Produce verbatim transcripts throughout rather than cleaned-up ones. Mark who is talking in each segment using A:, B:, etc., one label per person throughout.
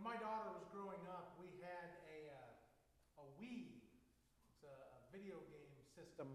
A: my daughter was growing up, we had a, uh, a Wii. It's a, a video game system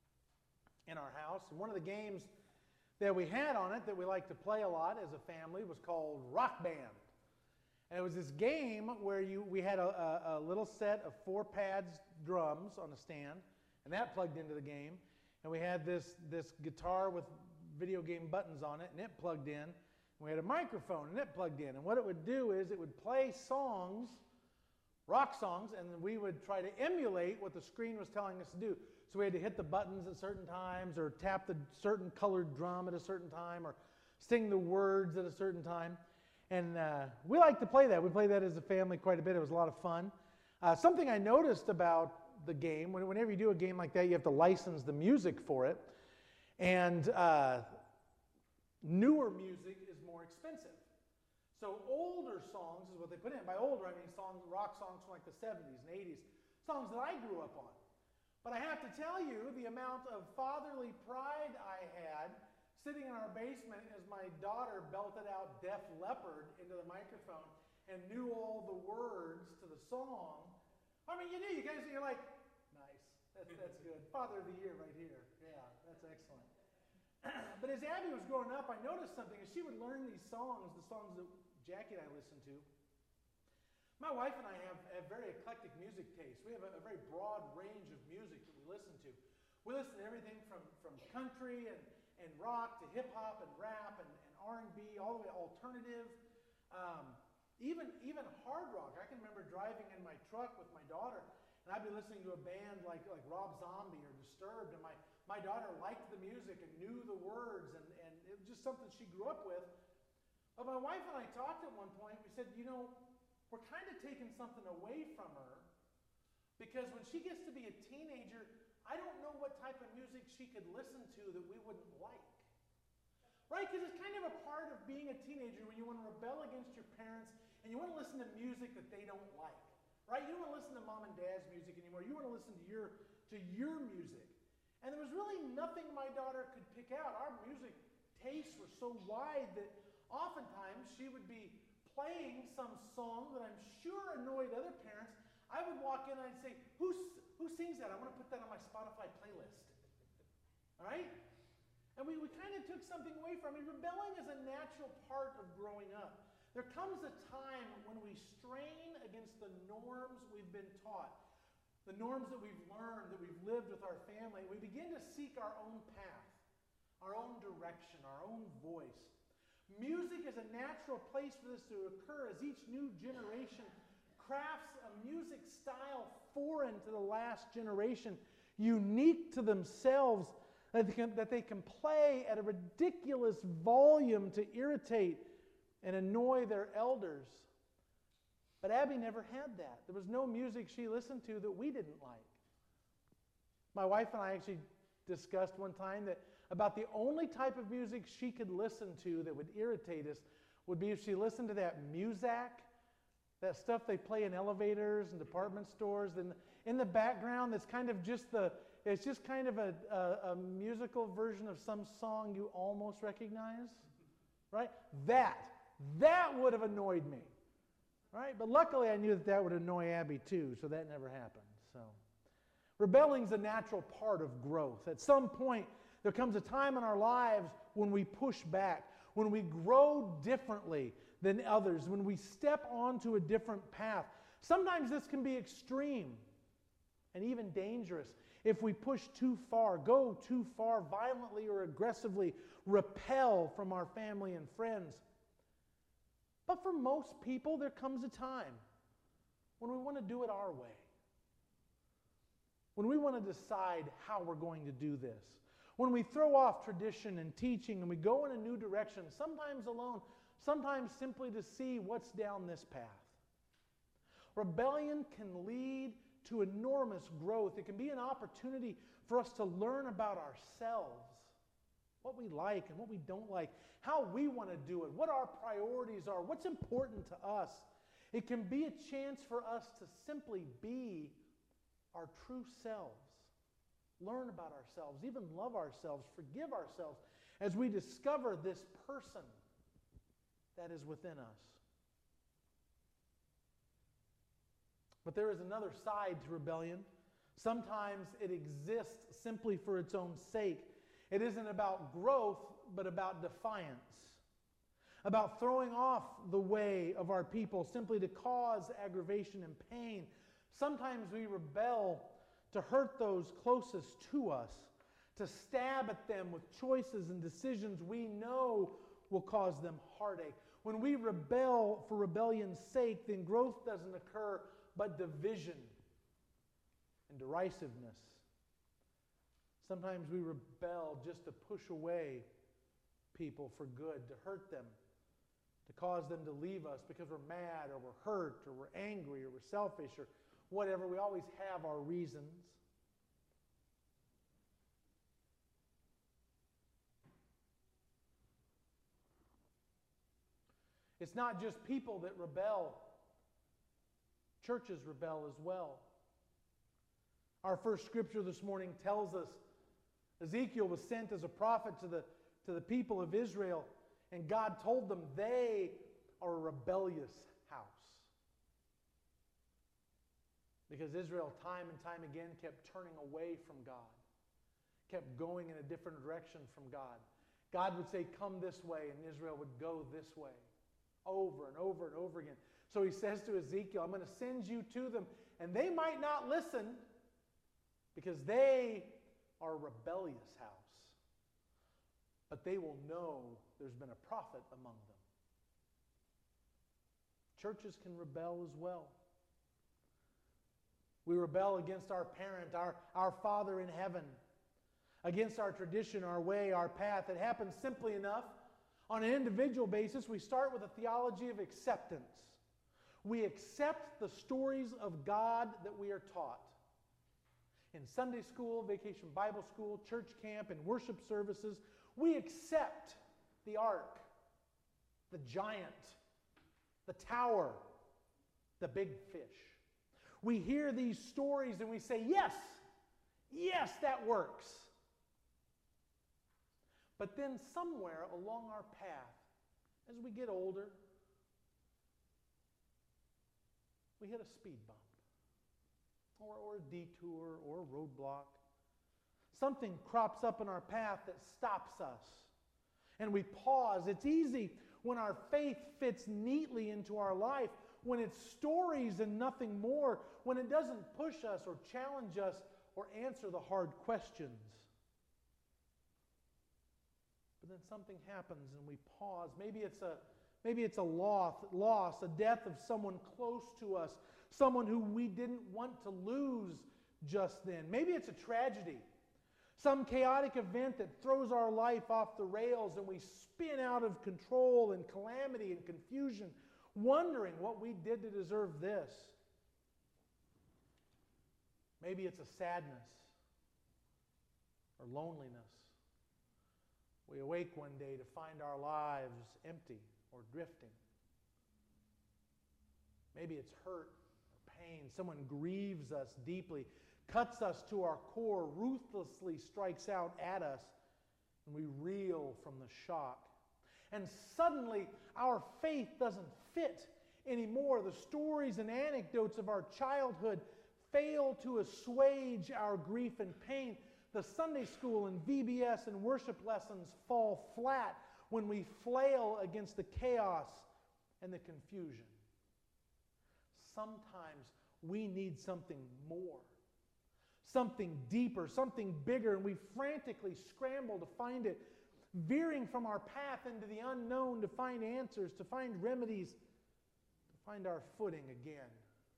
A: in our house. And one of the games that we had on it that we liked to play a lot as a family was called Rock Band. And it was this game where you we had a, a, a little set of four pads drums on a stand, and that plugged into the game. And we had this, this guitar with video game buttons on it, and it plugged in. We had a microphone, and it plugged in. And what it would do is it would play songs, rock songs, and we would try to emulate what the screen was telling us to do. So we had to hit the buttons at certain times, or tap the certain colored drum at a certain time, or sing the words at a certain time. And uh, we liked to play that. We played that as a family quite a bit. It was a lot of fun. Uh, something I noticed about the game, whenever you do a game like that, you have to license the music for it. And uh, newer music is more expensive. So older songs is what they put in. By older, I mean songs, rock songs from like the seventies and eighties, songs that I grew up on. But I have to tell you, the amount of fatherly pride I had sitting in our basement as my daughter belted out Def Leppard into the microphone and knew all the words to the song. I mean, you do. You guys, you're like, nice. That's, that's good. Father of the year right here. Yeah, that's excellent. But as Abby was growing up, I noticed something. As she would learn these songs, the songs that Jackie and I listened to, my wife and I have a very eclectic music taste. We have a, a very broad range of music that we listen to. We listen to everything from, from country and, and rock to hip-hop and rap and, and R and B, all the way alternative, um, even, even hard rock. I can remember driving in my truck with my daughter, and I'd be listening to a band like, like Rob Zombie or Disturbed, and my, my daughter liked the music and knew the words, and, and it was just something she grew up with. But my wife and I talked at one point. We said, you know, we're kind of taking something away from her, because when she gets to be a teenager, I don't know what type of music she could listen to that we wouldn't like. Right? Because it's kind of a part of being a teenager when you want to rebel against your parents and you want to listen to music that they don't like. Right? You don't want to listen to mom and dad's music anymore. You want to listen to your, to your music. And there was really nothing my daughter could pick out. Our music tastes were so wide that oftentimes she would be playing some song that I'm sure annoyed other parents. I would walk in and I'd say, Who's, who sings that? I want to put that on my Spotify playlist. All right? And we, we kind of took something away from it. Rebelling is a natural part of growing up. There comes a time when we strain against the norms we've been taught, the norms that we've learned, that we've lived with our family. We begin to seek our own path, our own direction, our own voice. Music is a natural place for this to occur as each new generation crafts a music style foreign to the last generation, unique to themselves, that they can, that they can play at a ridiculous volume to irritate and annoy their elders. But Abby never had that. There was no music she listened to that we didn't like. My wife and I actually discussed one time that about the only type of music she could listen to that would irritate us would be if she listened to that Muzak, that stuff they play in elevators and department stores, and in the background that's kind of just the, it's just kind of a, a, a musical version of some song you almost recognize, right? That, that would have annoyed me, right? But luckily I knew that that would annoy Abby too, so that never happened. So, rebelling is a natural part of growth. At some point, there comes a time in our lives when we push back, when we grow differently than others, when we step onto a different path. Sometimes this can be extreme and even dangerous if we push too far, go too far, violently or aggressively repel from our family and friends. But for most people, there comes a time when we want to do it our way, when we want to decide how we're going to do this, when we throw off tradition and teaching and we go in a new direction, sometimes alone, sometimes simply to see what's down this path. Rebellion can lead to enormous growth. It can be an opportunity for us to learn about ourselves, what we like and what we don't like, how we want to do it, what our priorities are, what's important to us. It can be a chance for us to simply be our true selves, learn about ourselves, even love ourselves, forgive ourselves as we discover this person that is within us. But there is another side to rebellion. Sometimes it exists simply for its own sake. It isn't about growth, but about defiance. About throwing off the way of our people simply to cause aggravation and pain. Sometimes we rebel to hurt those closest to us, to stab at them with choices and decisions we know will cause them heartache. When we rebel for rebellion's sake, then growth doesn't occur, but division and derisiveness. Sometimes we rebel just to push away people for good, to hurt them, to cause them to leave us because we're mad or we're hurt or we're angry or we're selfish or whatever. We always have our reasons. It's not just people that rebel. Churches rebel as well. Our first scripture this morning tells us Ezekiel was sent as a prophet to the, to the people of Israel, and God told them they are a rebellious house. Because Israel time and time again kept turning away from God, kept going in a different direction from God. God would say, come this way, and Israel would go this way, over and over and over again. So he says to Ezekiel, I'm going to send you to them, and they might not listen because they are a rebellious house. But they will know there's been a prophet among them. Churches can rebel as well. We rebel against our parent, our, our Father in heaven, against our tradition, our way, our path. It happens simply enough. On an individual basis, we start with a theology of acceptance. We accept the stories of God that we are taught. In Sunday school, vacation Bible school, church camp, and worship services, we accept the ark, the giant, the tower, the big fish. We hear these stories and we say, yes, yes, that works. But then somewhere along our path, as we get older, we hit a speed bump, or, or a detour, or a roadblock. Something crops up in our path that stops us, and we pause. It's easy when our faith fits neatly into our life, when it's stories and nothing more, when it doesn't push us or challenge us or answer the hard questions. But then something happens and we pause. Maybe it's a maybe it's a loss, loss, a death of someone close to us, someone who we didn't want to lose just then. Maybe it's a tragedy, some chaotic event that throws our life off the rails and we spin out of control in calamity and confusion, wondering what we did to deserve this. Maybe it's a sadness or loneliness. We awake one day to find our lives empty or drifting. Maybe it's hurt or pain. Someone grieves us deeply, cuts us to our core, ruthlessly strikes out at us, and we reel from the shock. And suddenly, our faith doesn't fit anymore. The stories and anecdotes of our childhood fail to assuage our grief and pain. The Sunday school and V B S and worship lessons fall flat when we flail against the chaos and the confusion. Sometimes we need something more, something deeper, something bigger, and we frantically scramble to find it, veering from our path into the unknown to find answers, to find remedies, to find our footing again.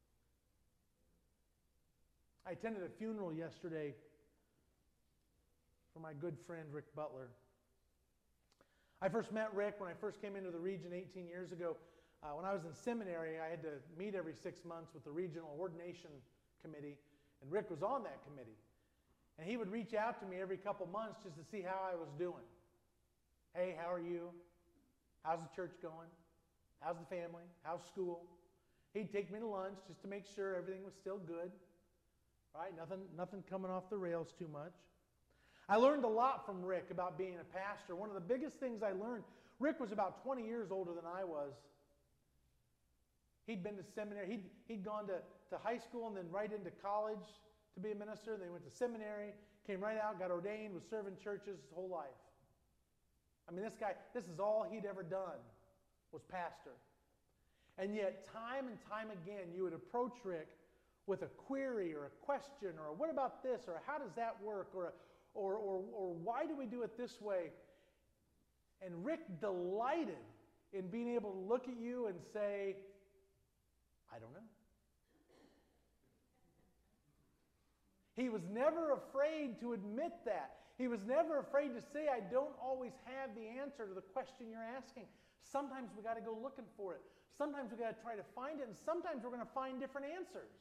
A: I attended a funeral yesterday for my good friend Rick Butler. I first met Rick when I first came into the region eighteen years ago. Uh, when I was in seminary, I had to meet every six months with the regional ordination committee, and Rick was on that committee. And he would reach out to me every couple months just to see how I was doing. Hey, how are you? How's the church going? How's the family? How's school? He'd take me to lunch just to make sure everything was still good. Right? Nothing, nothing coming off the rails too much. I learned a lot from Rick about being a pastor. One of the biggest things I learned, Rick was about twenty years older than I was. He'd been to seminary. He'd, he'd gone to to high school and then right into college to be a minister. Then he went to seminary, came right out, got ordained, was serving churches his whole life. I mean, this guy, this is all he'd ever done, was pastor. And yet, time and time again, you would approach Rick with a query or a question or what about this or how does that work or, or, or, or why do we do it this way? And Rick delighted in being able to look at you and say, I don't know. He was never afraid to admit that. He was never afraid to say, I don't always have the answer to the question you're asking. Sometimes we got to go looking for it. Sometimes we got to try to find it, and sometimes we're going to find different answers.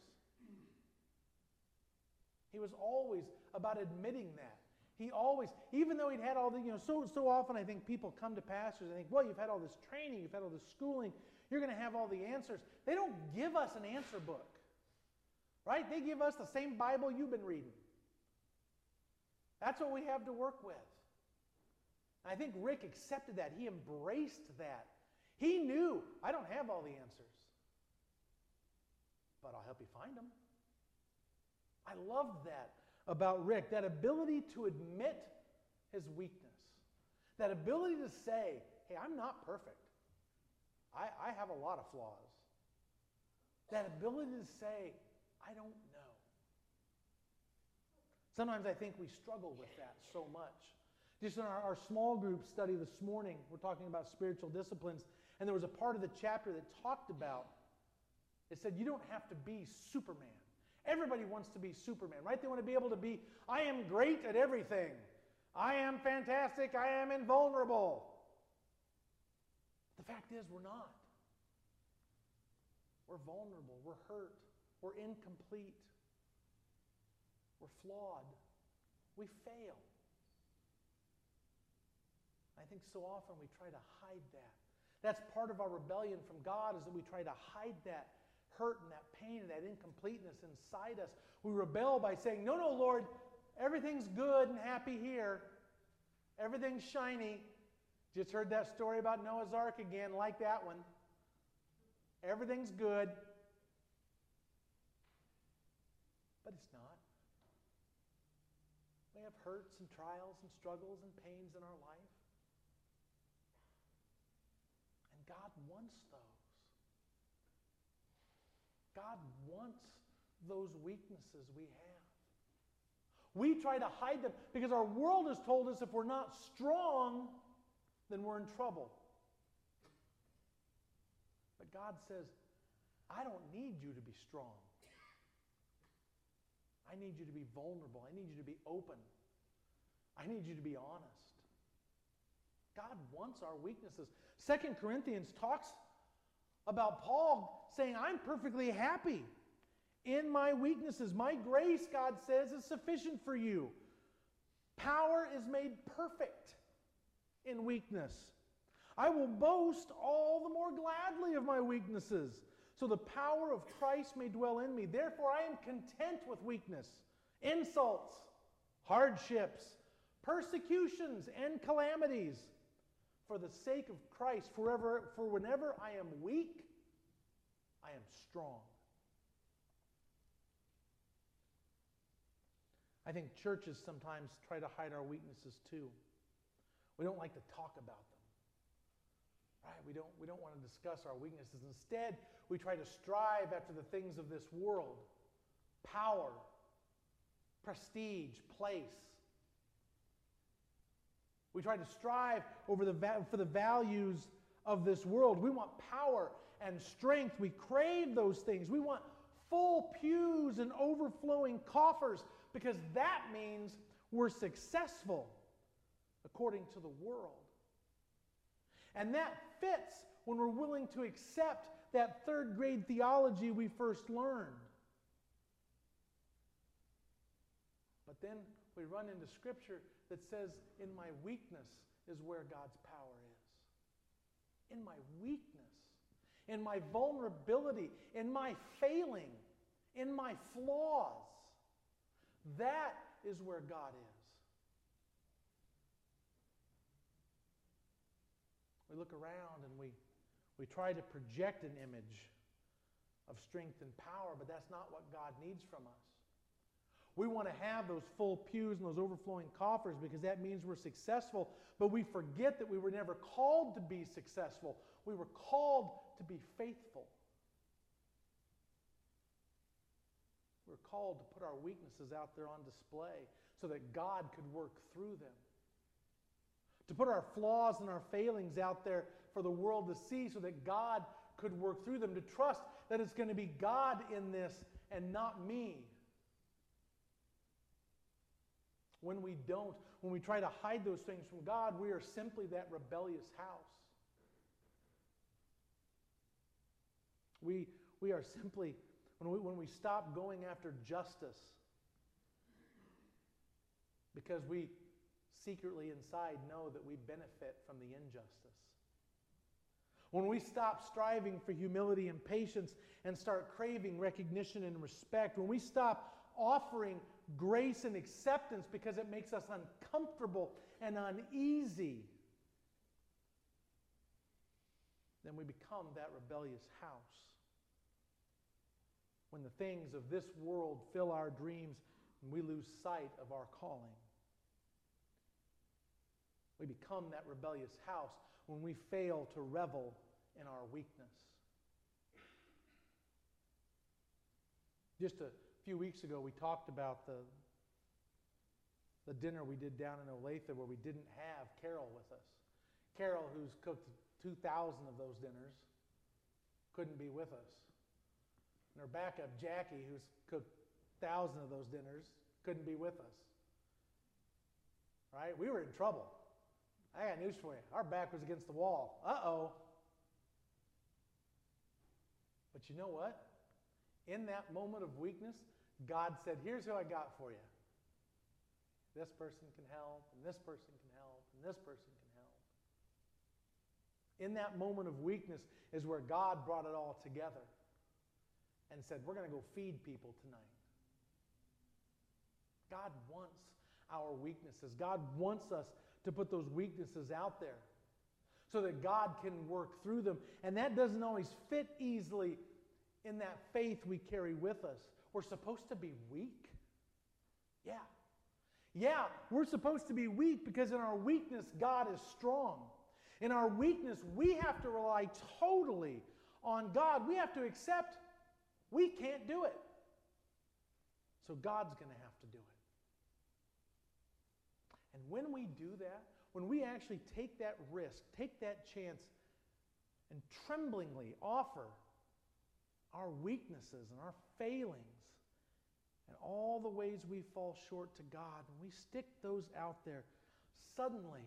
A: He was always about admitting that. He always, even though he'd had all the, you know, so so often I think people come to pastors and think, well, you've had all this training, you've had all this schooling, you're going to have all the answers. They don't give us an answer book, right? They give us the same Bible you've been reading. That's what we have to work with. I think Rick accepted that. He embraced that. He knew, I don't have all the answers, but I'll help you find them. I loved that about Rick, that ability to admit his weakness, that ability to say, hey, I'm not perfect. I, I have a lot of flaws. That ability to say, I don't know. Sometimes I think we struggle with that so much. Just in our, our small group study this morning, we're talking about spiritual disciplines, and there was a part of the chapter that talked about, it said you don't have to be Superman. Everybody wants to be Superman, right? They want to be able to be, I am great at everything. I am fantastic. I am invulnerable. The fact is, we're not. We're vulnerable. We're hurt. We're incomplete. We're flawed. We fail. I think so often we try to hide that. That's part of our rebellion from God, is that we try to hide that hurt and that pain and that incompleteness inside us. We rebel by saying, no, no, Lord, everything's good and happy here. Everything's shiny. Just heard that story about Noah's Ark again, like that one. Everything's good. But it's not. We have hurts and trials and struggles and pains in our life. And God wants those. God wants those weaknesses we have. We try to hide them because our world has told us if we're not strong, then we're in trouble. But God says, I don't need you to be strong. I need you to be vulnerable. I need you to be open. I need you to be honest. God wants our weaknesses. Second Corinthians talks about Paul saying, I'm perfectly happy in my weaknesses. My grace, God says, is sufficient for you. Power is made perfect in weakness. I will boast all the more gladly of my weaknesses, so the power of Christ may dwell in me. Therefore, I am content with weakness, insults, hardships, persecutions, and calamities. For the sake of Christ, forever, for whenever I am weak, I am strong. I think churches sometimes try to hide our weaknesses too. We don't like to talk about them. Right? We don't, we don't want to discuss our weaknesses. Instead, we try to strive after the things of this world. Power, prestige, place. We try to strive over the va- for the values of this world. We want power and strength. We crave those things. We want full pews and overflowing coffers because that means we're successful according to the world. And that fits when we're willing to accept that third grade theology we first learned. But then we run into Scripture that says, in my weakness is where God's power is. In my weakness, in my vulnerability, in my failing, in my flaws, that is where God is. We look around and we, we try to project an image of strength and power, but that's not what God needs from us. We want to have those full pews and those overflowing coffers because that means we're successful, but we forget that we were never called to be successful. We were called to be faithful. We're called to put our weaknesses out there on display so that God could work through them. To put our flaws and our failings out there for the world to see so that God could work through them. To trust that it's going to be God in this and not me. When we don't, when we try to hide those things from God, we are simply that rebellious house. We, we are simply, when we, when we stop going after justice because we secretly inside know that we benefit from the injustice. When we stop striving for humility and patience and start craving recognition and respect. When we stop offering grace and acceptance because it makes us uncomfortable and uneasy, then we become that rebellious house. When the things of this world fill our dreams and we lose sight of our calling. We become that rebellious house when we fail to revel in our weakness. Just a few weeks ago, we talked about the, the dinner we did down in Olathe where we didn't have Carol with us. Carol, who's cooked two thousand of those dinners, couldn't be with us. And her backup, Jackie, who's cooked one thousand of those dinners, couldn't be with us. Right? We were in trouble. I got news for you. Our back was against the wall. Uh-oh. But you know what? In that moment of weakness, God said, here's who I got for you. This person can help, and this person can help, and this person can help. In that moment of weakness is where God brought it all together and said, we're going to go feed people tonight. God wants our weaknesses. God wants us to put those weaknesses out there so that God can work through them. And that doesn't always fit easily in that faith we carry with us. We're supposed to be weak. Yeah. Yeah, we're supposed to be weak because in our weakness, God is strong. In our weakness, we have to rely totally on God. We have to accept we can't do it. So God's going to have to do it. And when we do that, when we actually take that risk, take that chance, and tremblingly offer our weaknesses and our failings and all the ways we fall short to God, when we stick those out there, suddenly,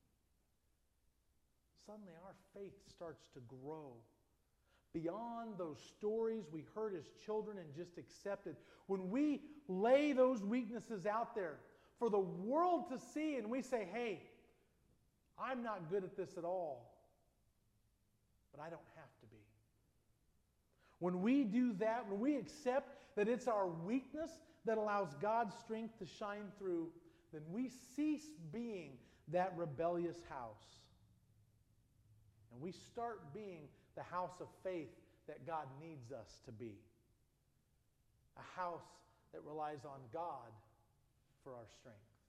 A: suddenly our faith starts to grow. Beyond those stories we heard as children and just accepted, when we lay those weaknesses out there for the world to see and we say, hey, I'm not good at this at all, but I don't have to be. When we do that, when we accept that it's our weakness that allows God's strength to shine through, then we cease being that rebellious house. And we start being the house of faith that God needs us to be. A house that relies on God for our strength.